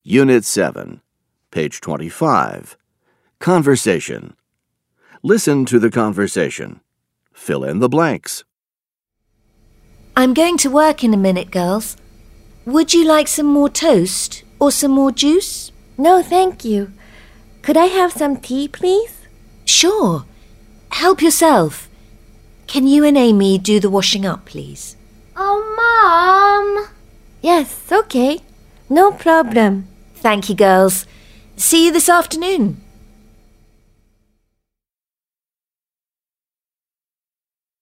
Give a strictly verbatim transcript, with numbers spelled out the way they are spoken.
Unit seven, page twenty-five. Conversation. Listen to the conversation. Fill in the blanks. I'm going to work in a minute, girls. Would you like some more toast or some more juice? No, thank you. Could I have some tea, please? Sure. Help yourself. Can you and Amy do the washing up, please? Oh, Mom! Yes, okay. No problem. Thank you, girls. See you this afternoon.